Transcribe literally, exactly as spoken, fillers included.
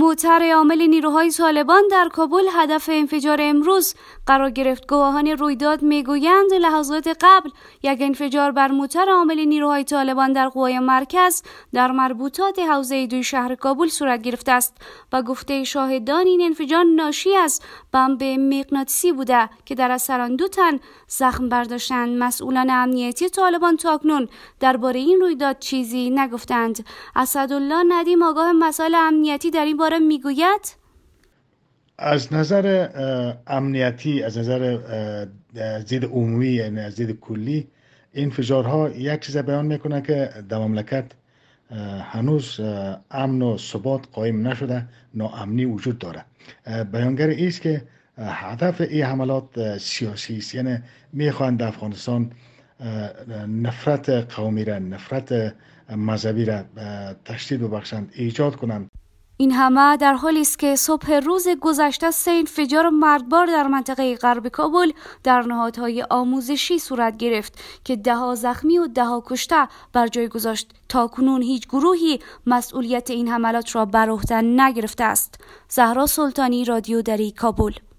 موتر عامل نیروهای طالبان در کابل هدف انفجار امروز قرار گرفت. گواهان رویداد میگویند لحظات قبل یک انفجار بر موتر عامل نیروهای طالبان در قوای مرکز در مربوطات حوزه دوی شهر کابل صورت گرفته است. با گفته شاهدان این انفجار ناشی از بمب مغناطیسی بوده که در اثر آن دو تن زخم برداشتند. مسئولان امنیتی طالبان تاکنون درباره این رویداد چیزی نگفتند. اسدالله ندیم آگاه مسائل امنیتی در این باره میگوید از نظر امنیتی، از نظر زید عمومی، یعنی از زید کلی، انفجارها یک چیز بیان میکنه که در مملکت هنوز امن و ثبات قایم نشده، ناامنی وجود داره. بیانگر ایست که هدف این حملات سیاسی است، یعنی میخوان در افغانستان نفرت قومی را، نفرت مذهبی را تشدید ببخشند، ایجاد کنند. این همه در حالی است که صبح روز گذشته سه انفجار مرگبار در منطقه غرب کابل در نهادهای آموزشی صورت گرفت که ده ها زخمی و ده ها کشته بر جای گذاشت. تا کنون هیچ گروهی مسئولیت این حملات را بر عهده نگرفته است. زهرا سلطانی، رادیو دری، کابل.